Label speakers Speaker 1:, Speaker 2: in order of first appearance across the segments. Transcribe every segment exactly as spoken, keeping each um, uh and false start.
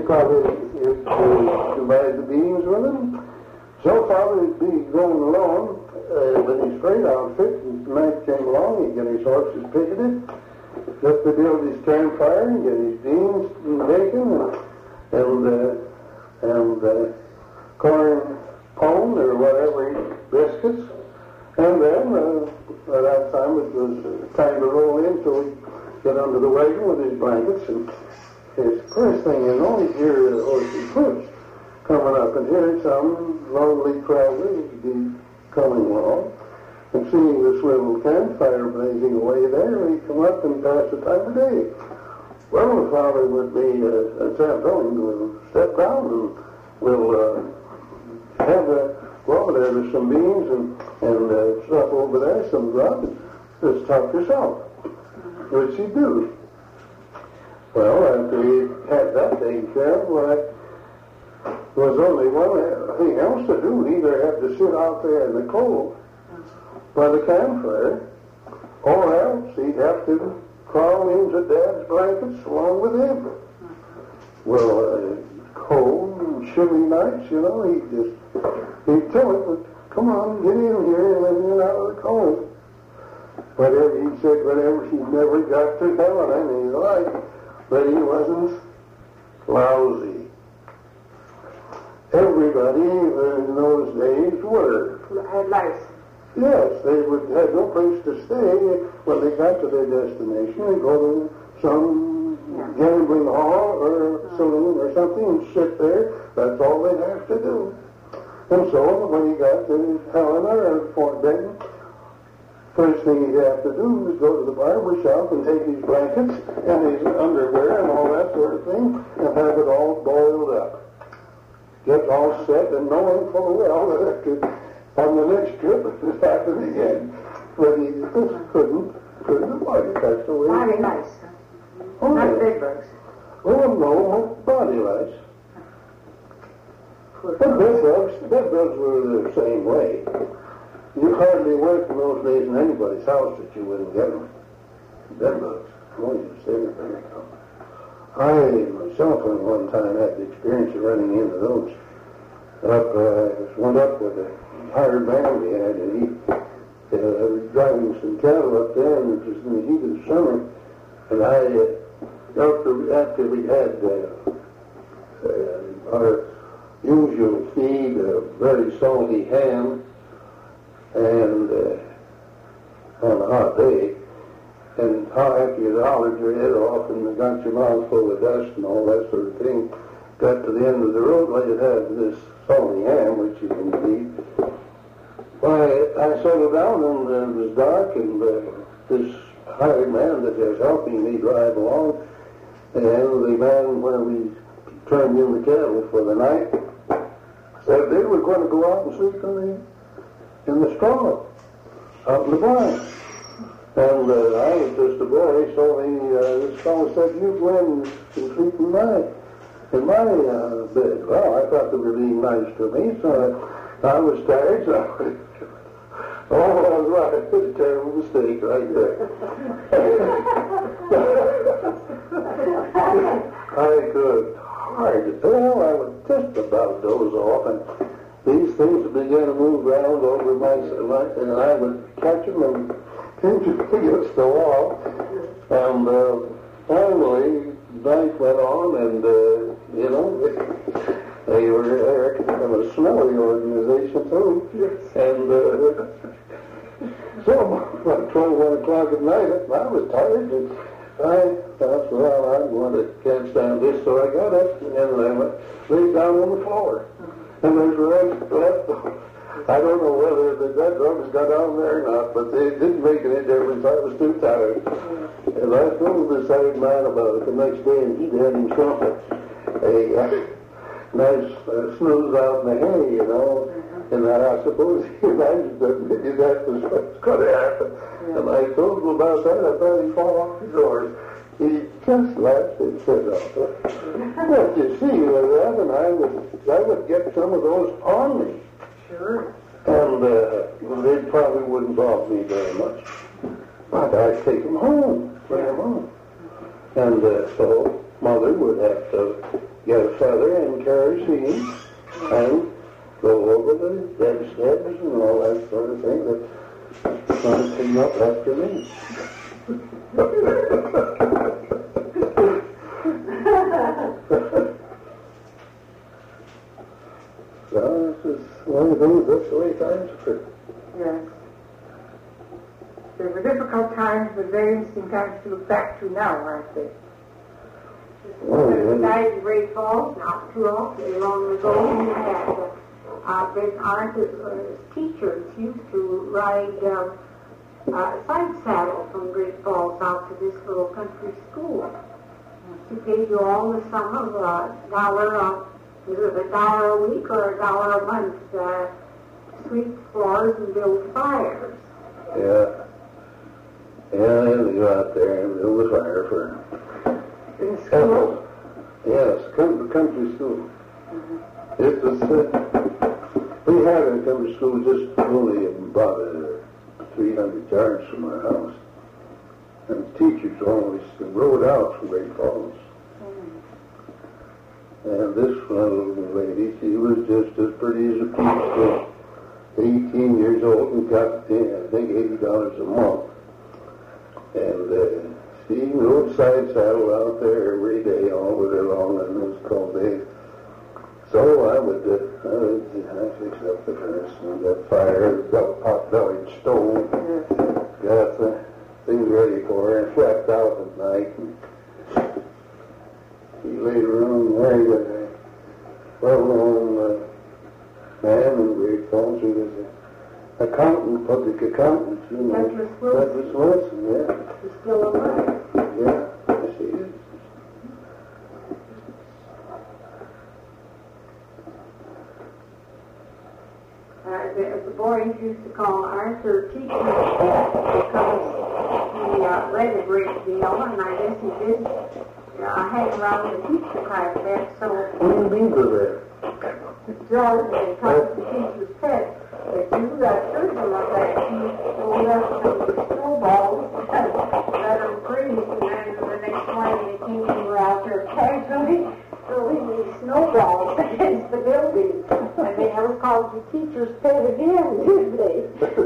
Speaker 1: Father is to divide the beans with him. So Father would be going along uh, with his freight outfit, and the night came along, he'd get his horses picketed, just to build his campfire and get his beans and bacon and, and, uh, and uh, corn pone or whatever, biscuits. And then, uh, by that time, it was time to roll in, so he'd get under the wagon with his blankets, and his first thing you know, he'd hear the horse's hoofs coming up, and hearing some lonely traveler be coming along, and seeing this little campfire blazing away there, he'd come up and pass the time of day. Well, the Father would be, uh, and Sam Tony will step down and we'll uh, have a, well, there, there's some beans and, and uh, stuff over there, some grub, and just talk yourself. Which he'd do. Well, after he had that taken care of, well, there was only one thing else to do. He either had to sit out there in the cold by the campfire, or else he'd have to crawl into Dad's blankets along with him. Well, uh, cold and chilly nights, you know, he'd just, he'd tell him, come on, get in here and let me out of the cold. Whatever he said, whatever, he never got to telling any life, but he wasn't lousy. Everybody in those days were.
Speaker 2: Had lice.
Speaker 1: Yes, they would have no place to stay. When they got to their destination, they'd go to some yeah. gambling hall or saloon or something and sit there. That's all they'd have to do. And so when he got to Helena or Fort Benton, first thing he'd have to do is go to the barber shop and take his blankets and his underwear and all that sort of thing and have it all boiled up. Get all set and knowing full well that after, on the next trip it would happen again. But he just couldn't, couldn't avoid it. That's the way.
Speaker 2: Body lice.
Speaker 1: Oh,
Speaker 2: Not
Speaker 1: yeah.
Speaker 2: bed bugs.
Speaker 1: Oh, no, body lice. But bed bugs, bed bugs were the same way. You hardly worked in those days in anybody's house that you wouldn't get them. Bed bugs. Oh, you just everything. I myself at one time had the experience of running into those. Up, uh, went up with a hired man we had, and he uh, was driving some cattle up there, and it was in the heat of the summer. And I, uh, after, after we had uh, uh, our usual feed, a very salty ham, and uh, on a hot day, and how after you hollered your head off and got your mouth full of dust and all that sort of thing, got to the end of the road, well, you had this salty ham, which you can eat. Why, I settled down and uh, it was dark, and uh, this hired man that was helping me drive along, and the man, when we turned in the cattle for the night, said they were going to go out and sleep in the, in the straw, out in the barn. And uh, I was just a boy, so he, uh, this fellow said, you go in and sleep in my, in my uh, bed. Well, I thought they were being nice to me, so I, I was tired, so I, oh, I was right. It was a terrible mistake right there. I could hard, well, I would just about doze off, and these things began to move around over my, and I would catch them and pinch them against the wall. And uh, finally, night went on, and, uh, you know, they, they were there, kind of a smelly organization, too. And uh, so, about twelve, one o'clock at night, I was tired, and I thought, well, I'm going to can't stand this, so I got up, and I went, laid down on the floor. And there's right left. I don't know whether the dead drugs got down there or not, but it didn't make any difference. I was too tired. And I told this hired man about it the next day, and he'd had himself a, a uh, nice uh, snooze out in the hay, you know. And I suppose he imagined that maybe that was what's going to happen. And I told him about that. I thought he'd fall off the doors. He just laughed and said, oh, well, you see, that, and I would, I would get some of those on me.
Speaker 2: Sure.
Speaker 1: And uh, well, they probably wouldn't bother me very much. But I'd take them home, bring them home. And uh, so mother would have to get a feather and kerosene and go over the dead steps and all that sort of thing that trying to clean up after me. So this is one of those, that's the way times are.
Speaker 2: Yes. They were difficult times, but very interesting times to look back to now, aren't they?
Speaker 1: Oh,
Speaker 3: There was a
Speaker 1: yeah.
Speaker 3: guy in Great Falls not too awfully long ago who had uh, uh, been on his uh, teachers used to ride um, uh, side saddle from Great Falls out to this little country school. He paid you all the sum of a dollar, uh, either a dollar a week or a dollar a month, uh, sweep floors and build fires.
Speaker 1: Yeah. Yeah, they had to go out there and build a fire for
Speaker 3: In school.
Speaker 1: Yes, come to country school. It was, uh, we had a country school just only about uh, three hundred yards from our house. And teachers always rode out from Great Falls. And this little lady, she was just as pretty as a peach, uh, eighteen years old and got, uh, I think, eighty dollars a month. And uh, she rode side saddle out there every day, all the way along on those cold days. So I would, uh, I would I fixed up the furnace and got fire, got a pot-bellied stove, got the things ready for her, and slept out at night. And he later on married a well-known uh, man in Great Falls. He was an accountant, public accountant. You know.
Speaker 3: Douglas Wilson.
Speaker 1: Douglas Wilson, yeah.
Speaker 3: He's still alive.
Speaker 1: Yeah, yes, he is.
Speaker 3: Uh, the, the boys used to call Arthur teacher because he uh, read a great deal, and I guess he did uh, hang around the teacher quite a bit, so
Speaker 1: What do you mean by that?
Speaker 3: George they called the teacher's pet. But you got certain of that, he rolled up some snowballs and let them freeze, and then the next morning they came and were out there casually throwing these snowballs against the building. And they never called the teacher's pet again, did they?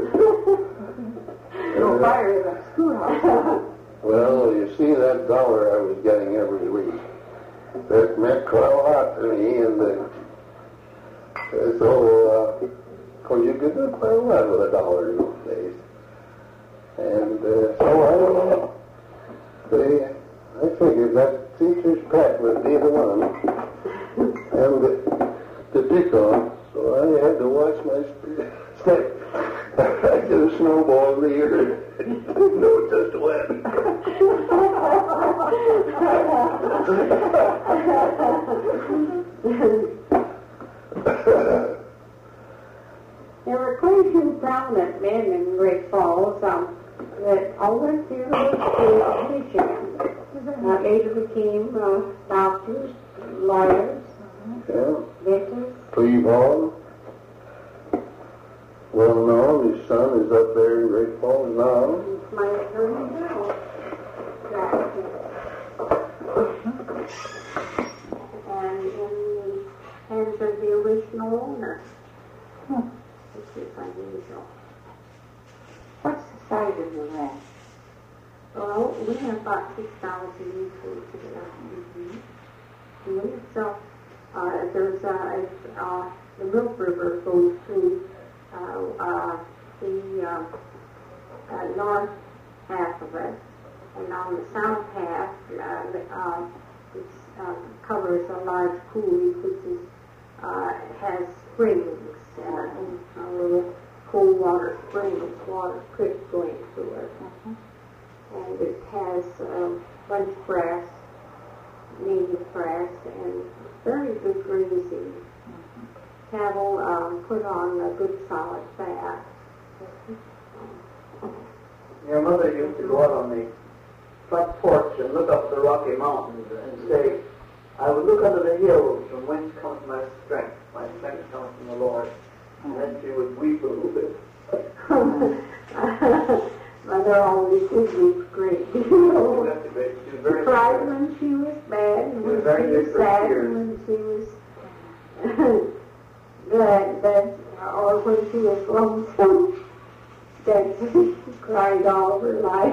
Speaker 3: No fire in the schoolhouse.
Speaker 1: Well, you see that dollar I was getting every week. That meant quite a lot to me, and uh, so, uh, of course, you could do quite a lot with a dollar in those days. And uh, so I, uh, they, I figured that teacher's pet would be the one, and uh, to pick on. So I had to watch my step. I did a snowball in the ear. Didn't know just when.
Speaker 3: There were quite a few prominent men in Great Falls um, that all went through Michigan. Uh, later became uh, doctors, lawyers,
Speaker 1: Yeah.
Speaker 3: dentists.
Speaker 1: Cleveland. Well known, his son is up there in Great Falls now.
Speaker 3: My attorney general. And in the hands of the original owner. Which is unusual.
Speaker 2: What's the size of the ranch?
Speaker 3: Well, we have about six thousand acres here. And so, uh, there's, uh, uh, the Milk River goes through, uh, uh, the, uh, uh, north half of it. And on the south half, uh, the, uh, it uh, covers a large pool which is, uh, has springs, uh, and a little cold water spring with water creek going through it. And it has um, bunch grass, native grass, and very good grazing. Cattle um, put on a good solid fat.
Speaker 4: Your mother used to go out on the front porch and look up the Rocky Mountains and say, I would look under the hills from whence comes my strength. My strength comes from the Lord. And then she would weep a little bit.
Speaker 3: Mother always did weep great.
Speaker 4: That's great. She was very
Speaker 3: Cried when she was bad,
Speaker 4: Very
Speaker 3: she was
Speaker 4: good
Speaker 3: sad
Speaker 4: tears.
Speaker 3: when she was glad that, or when she was lonesome, that she cried all her life.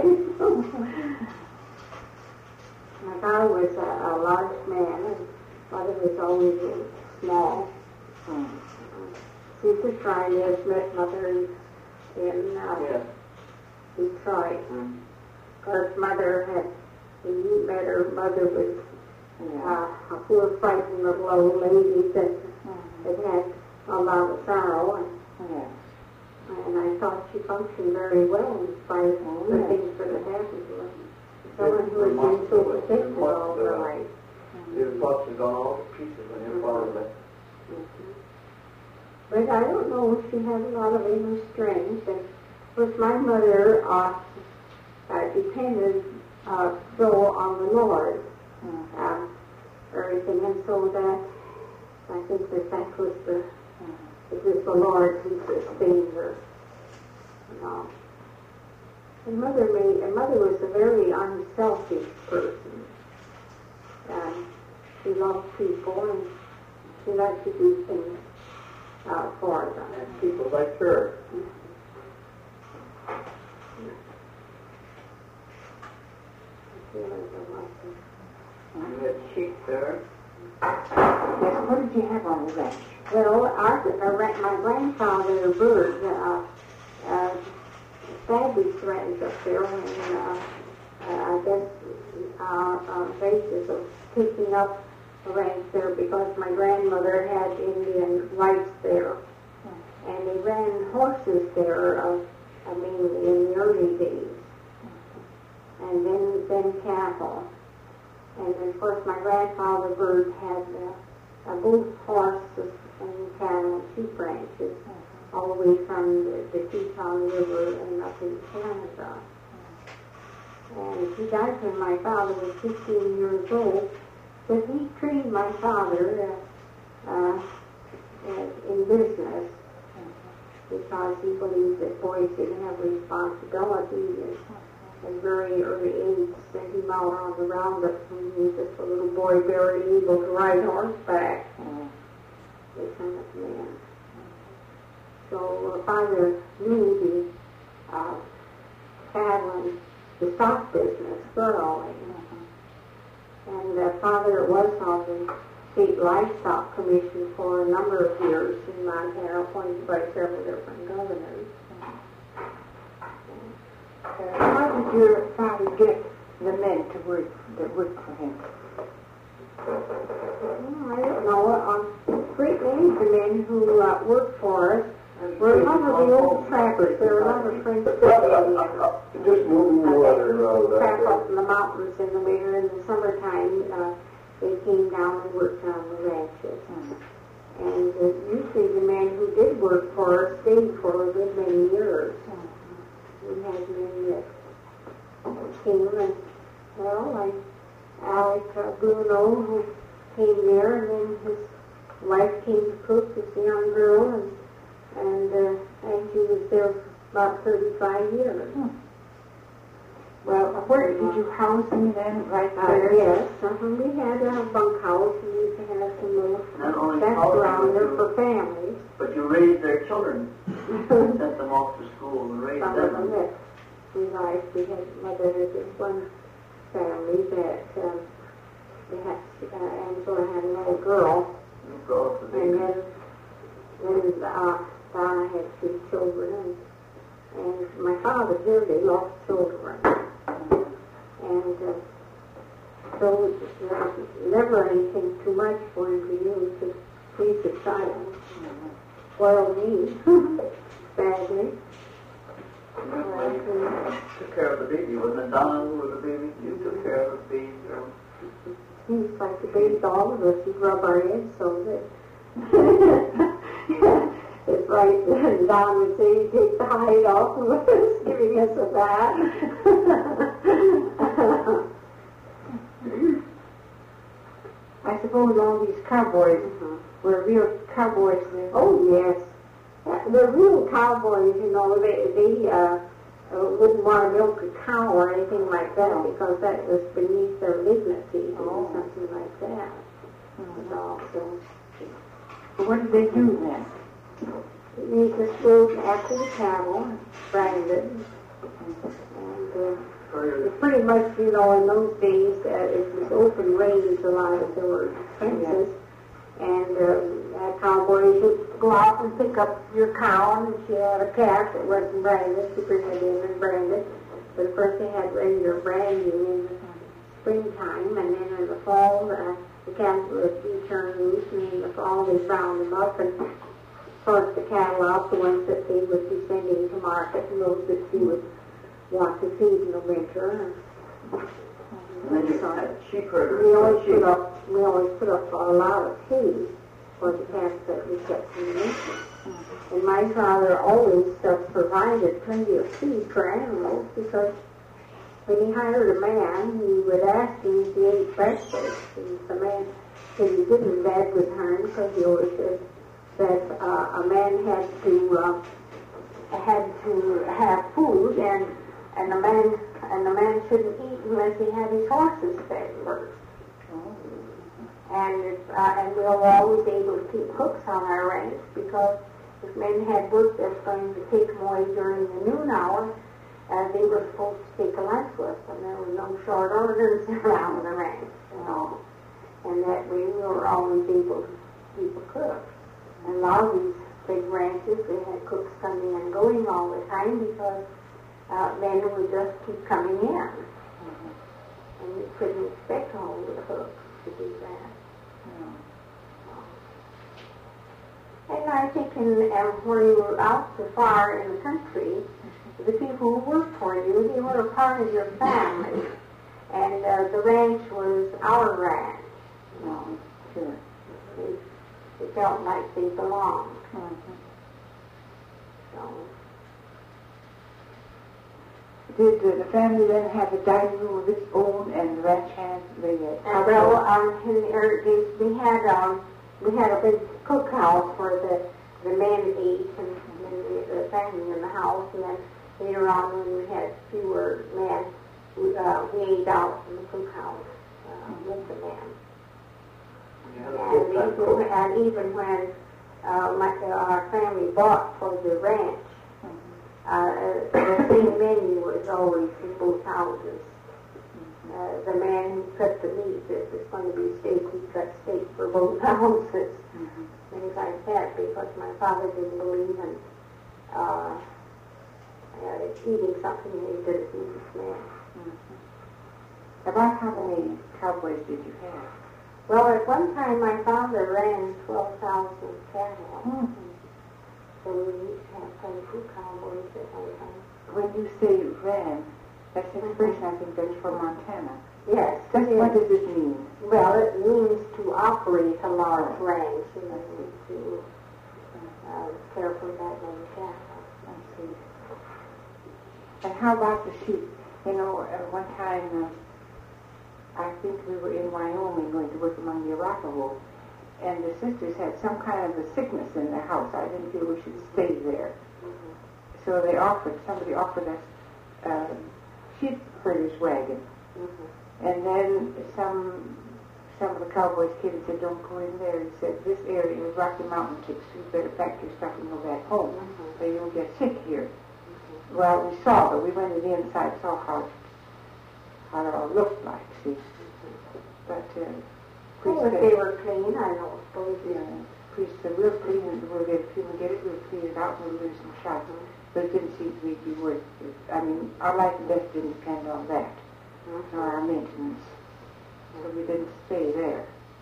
Speaker 3: My father was a, a large man, and mother was always small.
Speaker 2: Mm.
Speaker 3: Sister Trina met mother in, in uh,
Speaker 4: Yes.
Speaker 3: Detroit.
Speaker 2: Mm.
Speaker 3: Of course, mother had, when you met her, mother was
Speaker 2: Yeah.
Speaker 3: uh, a poor, frightened little old lady that
Speaker 2: Mm.
Speaker 3: had had a lot of sorrow, and,
Speaker 2: Yes.
Speaker 3: and I thought she functioned very well in spite of
Speaker 2: Oh,
Speaker 3: the
Speaker 2: yes.
Speaker 3: things that had happened to her. Someone who had been so protected all her life.
Speaker 4: You thought she'd gone all to pieces when your father left.
Speaker 3: Mhm. But I don't know if she had a lot of inner strength. And with my mother, uh, uh, depended uh, so on the Lord,
Speaker 2: Mm.
Speaker 3: uh, everything, and so that I think that that was the it was the Lord who sustained her. You know. And mother made, and mother was a very unselfish person. Um, she loved people, and she liked to do things uh, for them.
Speaker 4: And people like her. You had sheep there.
Speaker 2: Yes, what did you have on the ranch?
Speaker 3: Well, our, our, my grandfather, Bird, uh, uh, established ranch up there when, uh, uh, I guess, uh, on basis of picking up a ranch there because my grandmother had Indian rights there. And they ran horses there, uh, I mean, in the early days. And then, then cattle. And of course, my grandfather Bird had uh, uh, both horses and cattle and sheep ranches all the way from the, the Teton River and up in Canada. And he died when my father was fifteen years old, but he trained my father uh, uh, uh, in business because he believed that boys didn't have responsibility. And, at very early age, sent him out on the roundup when he was just a little boy, barely able to ride horseback.
Speaker 2: Mm.
Speaker 3: This kind of man. So uh, father knew the uh, cattle and the stock business thoroughly. And uh, father was on the state livestock commission for a number of years in Montana, appointed by several different governors.
Speaker 2: Uh, how did your father get the men to work that worked for him?
Speaker 3: Well, I don't know. Um, great many of the men who uh, worked for us were a lot of the old trappers. There were a lot of French Canadians.
Speaker 1: Just moving the weather around
Speaker 3: They trap
Speaker 1: out
Speaker 3: up in the mountains in the winter. In the summertime, uh, they came down and worked on the ranches.
Speaker 2: Mm.
Speaker 3: And uh, usually the men who did work for us stayed for a good many years. We had men that came and, well, like Alec uh, Bruno, who came there, and then his wife came to cook as a young girl, and and, uh, and she was there for about thirty-five years.
Speaker 2: Hmm. Well, where did you house them then, right
Speaker 3: Uh,
Speaker 2: there?
Speaker 3: yes, uh-huh. We had a bunkhouse, and we used to have some little
Speaker 4: Not only
Speaker 3: that's
Speaker 4: housing,
Speaker 3: around there
Speaker 4: but
Speaker 3: for
Speaker 4: you-
Speaker 3: families.
Speaker 4: But you raised their children. Sent them off to school and raised
Speaker 3: Some of them
Speaker 4: them.
Speaker 3: that we liked. We had mother, this one family that um, they had, uh, Angela had a little girl,
Speaker 4: You brought up the
Speaker 3: and
Speaker 4: baby.
Speaker 3: then, then uh, Donna had two children, and, and my father dearly lost children. And uh, so there was never anything too much for him to use to please the child. Spoiled me badly.
Speaker 4: Well, you took care of the baby. Wasn't it Donna who was the baby? You took care of the baby. or-
Speaker 3: He was like the baby to all of us. He'd rub our heads so that it's right. Don would say he'd take the hide off of us, giving us a bath.
Speaker 2: I suppose all these cowboys
Speaker 3: Mhm.
Speaker 2: were real cowboys then.
Speaker 3: Oh, yes. Uh, The real cowboys, you know, they, they uh, uh, wouldn't want to milk a cow or anything like that because that was beneath their dignity to
Speaker 2: Oh.
Speaker 3: do something like that.
Speaker 2: Mhm.
Speaker 3: So, so
Speaker 2: So what did they do then?
Speaker 3: they just go after the cattle, branded, and uh, it's pretty much, you know, in those days, uh, it was open range a lot of there were fences, and um, uh, cowboys would go out and pick up your cow, and if you had a calf that wasn't branded, you bring it in and brand it. But first they had regular branding in the springtime, and then in the fall, uh, the cattle would be turned loose, and in the fall they round them up and sort the cattle out, the ones that they would be sending to market, and those that you would want to feed in the winter.
Speaker 4: And then you had sheep herders.
Speaker 3: We always
Speaker 4: sheep.
Speaker 3: put up, we always put up a lot of hay for the calves that we kept in the winter. And my father always uh, provided plenty of feed for animals because when he hired a man, he would ask him if he ate breakfast. And the man said he didn't, Dad would turn because he always said that uh, a man had to uh, had to have food, and and the man and the man shouldn't eat unless he had his horses fed first. And if, uh, and we were always able to keep cooks on our ranch because if men had work that's going to take them away during the noon hour, uh, they were supposed to take a lunch with them. There were no short orders around the ranch, you know. And that way we were always able to keep a cook. And a lot of these big ranches, they had cooks coming and going all the time because uh, men would just keep coming in. Mm-hmm. And you couldn't expect all the cooks to do that. Mm-hmm. And I think in, uh, where you were out so far in the country, the people who worked for you, they were a part of your family. And uh, the ranch was our ranch.
Speaker 2: No, sure.
Speaker 3: They, they felt like they belonged.
Speaker 2: Mm-hmm.
Speaker 3: So,
Speaker 2: Did uh, the family then have a dining room of its own and the ranch had the uh,
Speaker 3: and well, um, in the early days, we had um, we had a big cookhouse where the the men ate and, and the, the family in the house, and then later on when we had fewer men, we, uh, we ate out in the cookhouse uh, with the men. And even, and even when uh, my, uh, our family bought for the ranch, uh, the same menu was always in both houses. Uh, the man who cut the meat, if it's going to be steak, he cut steak for both houses. Mm-hmm. Things like that, because my father didn't believe in uh, uh, eating something he didn't eat his man.
Speaker 2: Mm-hmm. About how many cowboys did you have?
Speaker 3: Well, at one time my father ran twelve thousand cattle.
Speaker 2: Mm-hmm.
Speaker 3: So we used to have twenty-two cowboys at one time.
Speaker 2: When you say ran, that's an expression I think that's from Montana.
Speaker 3: Yes.
Speaker 2: That's, what does it mean?
Speaker 3: Well, it means to operate a large ranch, you know, to uh, care for that many cattle.
Speaker 2: I see. And how about the sheep? You know, at one time, uh, I think we were in Wyoming going to work among the Arapaho, and the sisters had some kind of a sickness in the house. I didn't feel we should stay there. Mm-hmm. So they offered, somebody offered us a uh, sheep herder's wagon. Mm-hmm. And then some some of the cowboys came and said, don't go in there. He said, this area is Rocky Mountain ticks. You better pack your stuff and go back home. Mm-hmm. So you don't get sick here. Mm-hmm. Well, we saw, but we went to the inside, saw how, how it all looked like, see. Mm-hmm. But, uh,
Speaker 3: Oh, if they were clean, I don't suppose.
Speaker 2: Yeah, priests said, we'll clean it, we'll get, if you can get it, we'll clean it out, and we'll do some shots. But it didn't seem to be worth it. I mean, our life and death didn't depend on that, mm-hmm. or our maintenance. So we didn't stay there.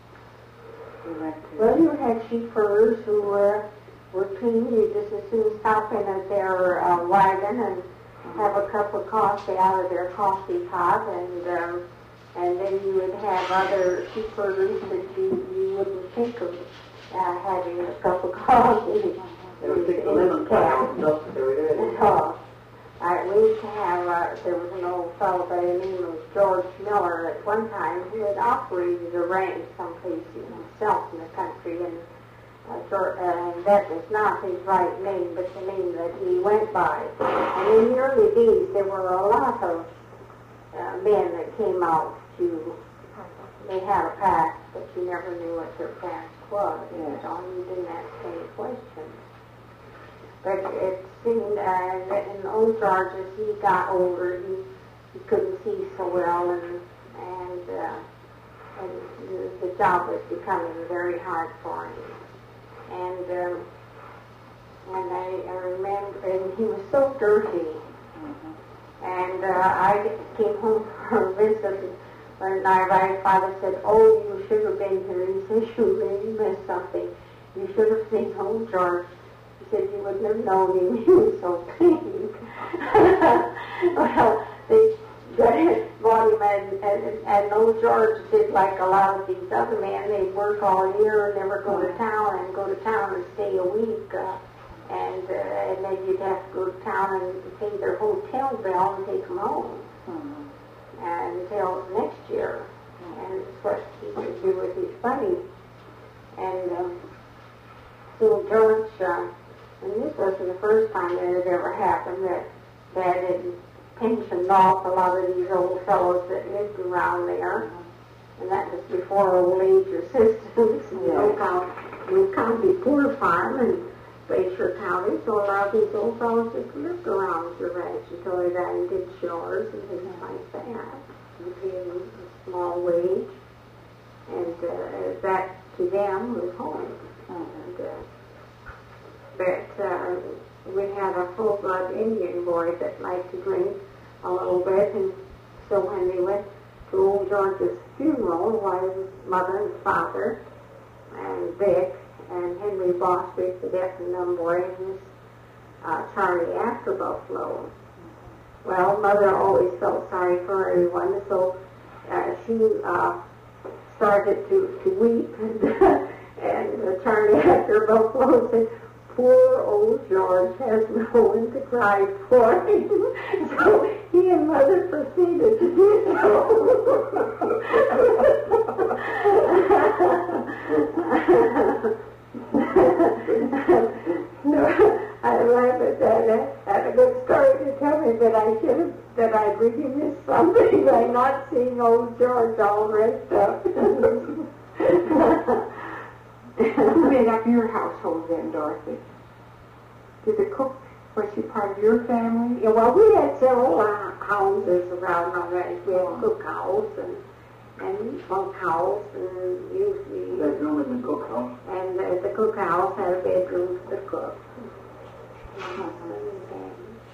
Speaker 2: We went to...
Speaker 3: Well, you had sheep herders who were, were clean. You just as soon stop in at their uh, wagon and mm-hmm. have a cup of coffee out of their coffee pot, and um, and then you would have other sheep herders that you, you wouldn't think of uh, having a cup of coffee.
Speaker 4: They would take the lemon pie and dust it every day.
Speaker 3: Oh, I, we used to have, uh, there was an old fellow by the name of George Miller at one time who had operated a ranch someplace himself in the country, and Uh, George, uh, and that was not his right name, but the name that he went by. And in the early days, there were a lot of uh, men that came out to, they had a past, but you never knew what their past was.
Speaker 2: Yes.
Speaker 3: So you didn't ask any questions. But it seemed uh, that in old George, as he got older, he, he couldn't see so well, and and, uh, and the, the job was becoming very hard for him. And um, and I, I remember, and he was so dirty. Mm-hmm. And uh, I came home for a visit, and my father said, "Oh, you should have been here." He said, "You really missed something. You should have seen old George." He said, "You wouldn't have known him. He was so clean." Well, they bought him, and, and, and old George did like a lot of these other men. They'd work all year and never go to town, and go to town and stay a week. Uh, and uh, and then you'd have to go to town and pay their hotel bill and take them home. Mm-hmm. And until next year. And it's what he would do with his money. And um, so George, uh, and this wasn't the first time that it ever happened, that Dad had pensioned off a lot of these old fellows that lived around there. And that was before old age assistance, and
Speaker 2: Yes.
Speaker 3: no count, no county poor farm, and Glacier County. So a lot of these old fellows just lived around the ranch until they died and did chores and things like that. And paid them a small wage. And uh, that, to them, was home. And, uh, but uh, we had a full-blood Indian boy that liked to drink a little bit, and so when they went to old George's funeral, was his mother and father, and Vic, and Henry Bostwick, the deaf and dumb boy, and this uh, Charlie after Buffalo. Well, Mother always felt sorry for everyone, so uh, she uh, started to, to weep, and, and uh, Charlie after Buffalo said, "Poor old George has no one to cry for him." So he and Mother proceeded to do so. No, I laugh at that. That's a good story to tell me, but I should have, that I really missed something by not seeing old George all dressed up.
Speaker 2: Who made up your household then, Dorothy? Did the cook, was she part of your family?
Speaker 3: Yeah, well, we had several uh, houses around our ranch. We had a cook house and and bunk house, and usually
Speaker 4: Bedroom in the cookhouse.
Speaker 3: and uh, the cook house had a bedroom for the cook.
Speaker 2: Mm-hmm.
Speaker 3: And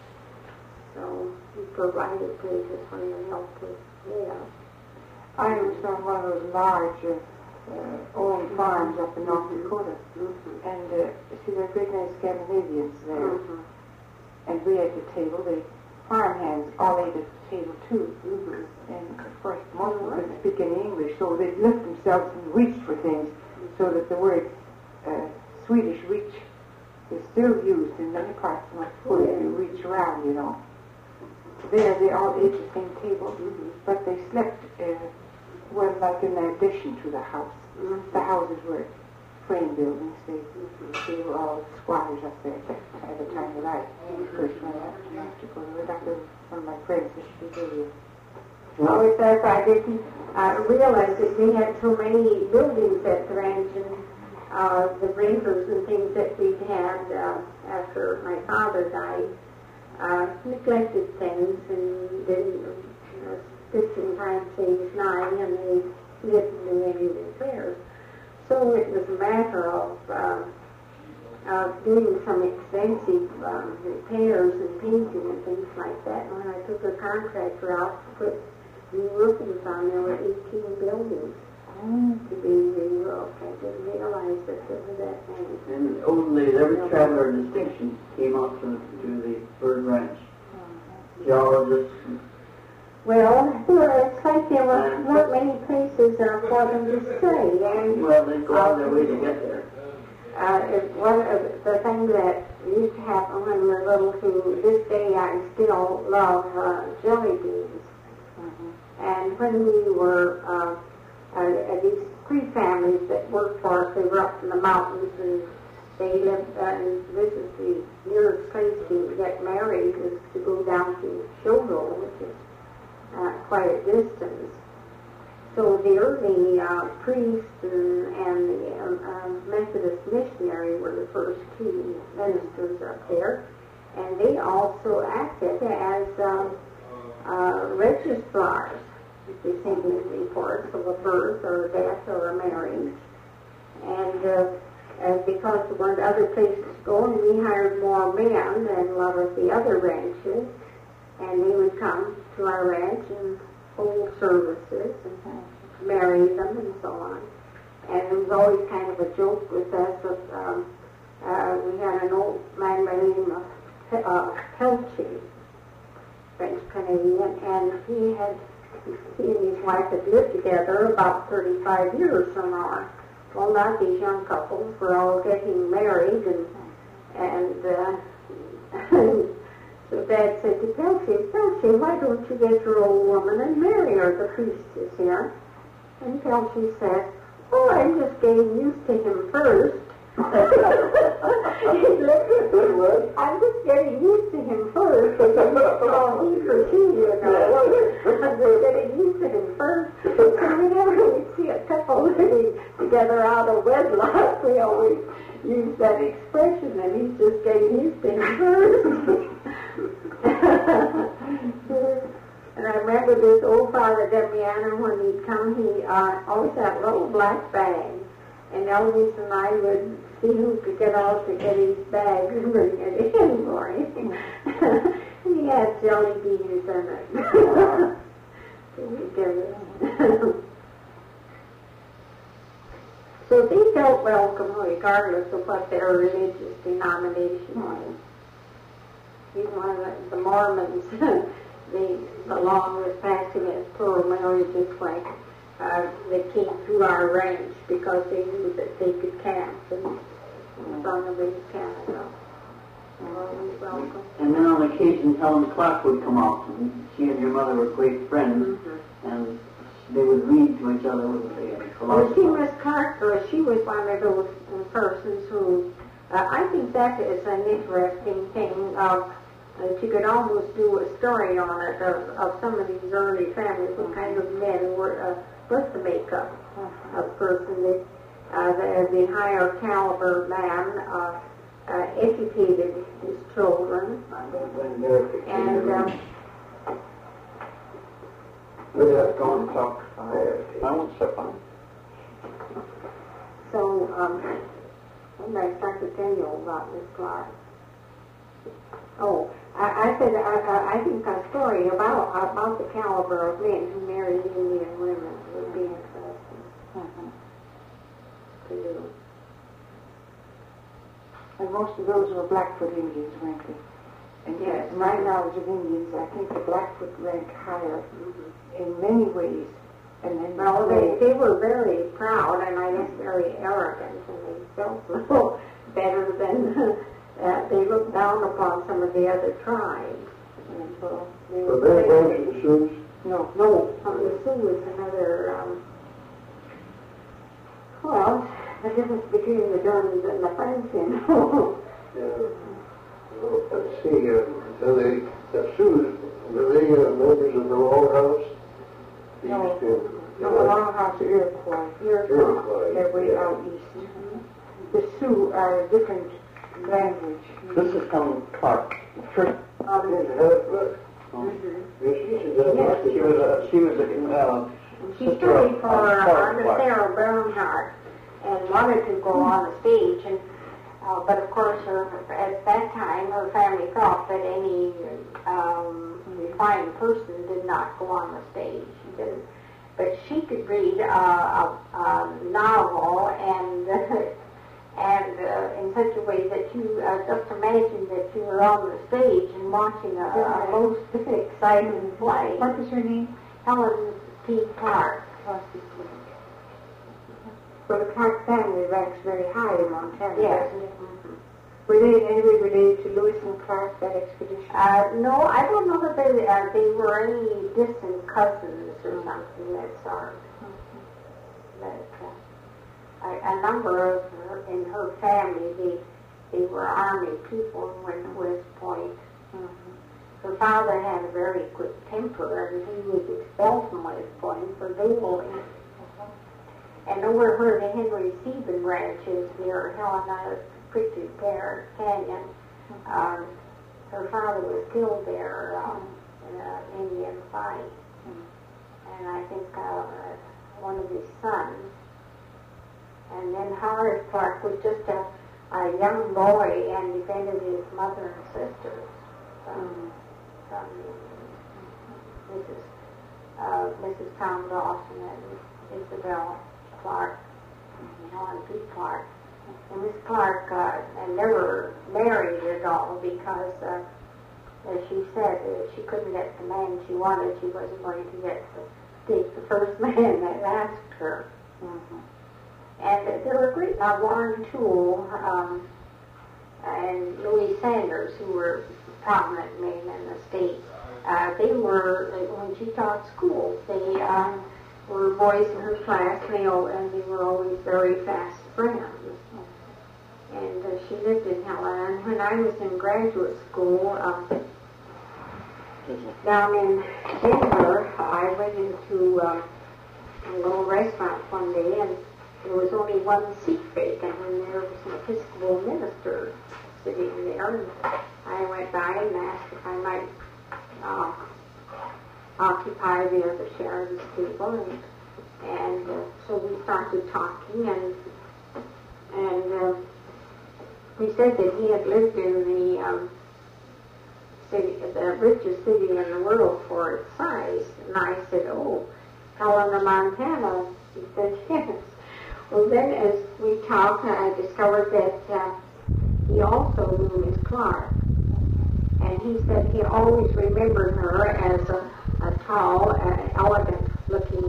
Speaker 3: so we provided places for your help to live.
Speaker 2: I was on one of those large uh, uh, old farms up in North Dakota,
Speaker 3: Mm-hmm.
Speaker 2: and uh, see, there are great many Scandinavians there.
Speaker 3: Mm-hmm.
Speaker 2: And we at the table, the farm hands all ate at the table too. Mm-hmm. And of course, most of them couldn't speak any English, so they'd lift themselves and reach for things, so that the word uh, Swedish reach is still used in many parts of North Dakota. You reach around, you know. There, they all ate at the same table, mm-hmm. but they slept, uh, well, like in addition to the house. Mm-hmm. The houses were frame buildings. They, mm-hmm. they were all squatters up there at the time that I first went up to North Dakota. Doctor, one of my friends, used to be there.
Speaker 3: Well, it's that I didn't uh, realize that we had so many buildings at the ranch, and uh, the renters and things that we'd had uh, after my father died uh, neglected things and didn't, you know, six and five saves nine, and they didn't do any repairs. So it was a matter of uh, uh, doing some extensive um, repairs and painting and things like that. And when I took a contractor out to put new roofings on, there were eighteen buildings mm. to be re-roofed. I didn't realize that there were that many.
Speaker 4: In the old days, every traveler distinction came out to, to the Bird Ranch. Mm-hmm. Geologists.
Speaker 3: Well, well, it's like there were not many places uh, for them to stay. And,
Speaker 4: well, they go on their way to get there.
Speaker 3: Uh, it, one of the things that used to happen when we were little, to this day I still love uh, jelly beans. Mm-hmm. And when we were uh, uh, at these three families that worked for us. They were up in the mountains, and they lived, uh, and this is the nearest place to get married is to go down to Shodo, which is uh, quite a distance. So the early uh, priest and, and the um, uh, Methodist missionary were the first two ministers up there, and they also acted as um, uh, registrars. They sent in reports of a birth or a death or a marriage, and uh, and because there weren't other places to go, and we hired more men than a lot of the other ranches, and they would come to our ranch and hold services and marry them and so on. And it was always kind of a joke with us. Of, um, uh, we had an old man by the name of uh, Pelche, French Canadian, and he had he and his wife had lived together about thirty-five years or more. Well, now these young couples were all getting married, and and uh, so Dad said to Pelche, Pelche, why don't you get your old woman and marry her? The priest is here. And Pelche said, oh, I'm just getting used to him first. I'm just getting used to him first. Oh, he proceeded, you know. I'm just getting used to him first. So whenever we see a couple living together out of wedlock, we always use that expression, and he's just getting used to him first. And I remember this old Father Demiano, when he'd come, he uh, always had a little black bag. And Eloise and I would see who could get out to get his bag and bring it in for him. And he had jelly beans in it. So we'd give it. So they felt welcome regardless of what their religious denomination was. Even one of the, the Mormons, they, along with passing as plural marriages, like uh, they came through our ranch because they knew that they could camp and was on the way to Canada. Always welcome.
Speaker 4: And then on occasion Helen Clark would come out, and she and your mother were great friends, mm-hmm. and they would read to each other with the philosophy.
Speaker 3: Well, she, Miss Clark, uh, she was one of those persons who, uh, I think that is an interesting thing. Uh, that you could almost do a story on it of, of some of these early families, what kind of men were, uh, was the makeup of a person. That, uh, the, the higher caliber man uh, uh, educated his children. And um,
Speaker 1: let's go and talk. I won't step on.
Speaker 3: So, um, what did I start to tell you about Miss Clark? Oh, I, I said I, I, I think a story about about the caliber of men who married Indian women would be interesting mm-hmm. to do.
Speaker 2: And most of those were Blackfoot Indians, weren't they? And
Speaker 3: yes,
Speaker 2: right knowledge of Indians, I think the Blackfoot rank higher mm-hmm. in many ways. And then
Speaker 3: well, they, they were very proud and I guess very arrogant, and they felt a little better than. Uh, they looked down upon some of the other tribes. And so they
Speaker 1: were they branch of the Sioux?
Speaker 3: No, no. Um, the Sioux was another, um, well, the difference between the Germans and the French, you know.
Speaker 1: Yeah. Well, let's see, uh, so they, the Sioux, were they uh, members of the Longhouse?
Speaker 2: No, the Longhouse Iroquois.
Speaker 1: Iroquois.
Speaker 2: They're way
Speaker 1: yeah.
Speaker 2: out east. Mm-hmm. The Sioux are a different language.
Speaker 4: This is from Clark. First,
Speaker 1: um, mm-hmm.
Speaker 4: yes, she was a, she was a, uh,
Speaker 3: she studied for uh, under Sarah Bernhardt and wanted to go on the stage, and uh, but of course, her, at that time, her family thought that any um, refined person did not go on the stage. She didn't, but she could read uh, a, a novel and. And uh, in such a way that you uh, just imagine that you were on the stage and watching a, a most exciting play.
Speaker 2: What was her name?
Speaker 3: Helen P. Clark.
Speaker 2: So the Clark family ranks very high in Montana,
Speaker 3: yes.
Speaker 2: doesn't it? Mm-hmm. Were they in any way related to Lewis and Clark, that expedition?
Speaker 3: Uh, no, I don't know that they, uh, they were any distant cousins or something of that sort. that uh, a, a number of her, in her family, they, they were Army people and went to West Point. Mm-hmm. Her father had a very quick temper, and he was expelled from West Point for dueling. Mm-hmm. And over her, the Henry Stephen ranches near Helena Pritchard Canyon, mm-hmm. um, her father was killed there um, in an Indian fight. Mm-hmm. And I think uh, one of his sons. And then Horace Clark was just a, a young boy and defended his mother and sister from, mm-hmm. from Missus Uh, Missus Tom Dawson and Isabel Clark, and Helen P. Clark. And Miss Clark uh, and never married at all because, uh, as she said, if she couldn't get the man she wanted, she wasn't going to get the, take the first man that asked her. Mm-hmm. And there were great, now Warren Toole um, and Louis Sanders, who were prominent men in the state, uh, they were, when she taught schools, they uh, were boys in her class, and they, and they were always very fast friends. And uh, she lived in Helena. And when I was in graduate school um, down in Denver, I went into um, a little restaurant one day, and there was only one seat vacant, and there was an Episcopal minister sitting there. And I went by and asked if I might uh, occupy the other Sharon's table, and, and uh, so we started talking, and and uh, he said that he had lived in the um, city, the richest city in the world for its size, and I said, "Oh, Helena, Montana." He said, "Yes." Well, then as we talked, I discovered that uh, he also knew Miss Clark. And he said he always remembered her as a, a tall, uh, elegant-looking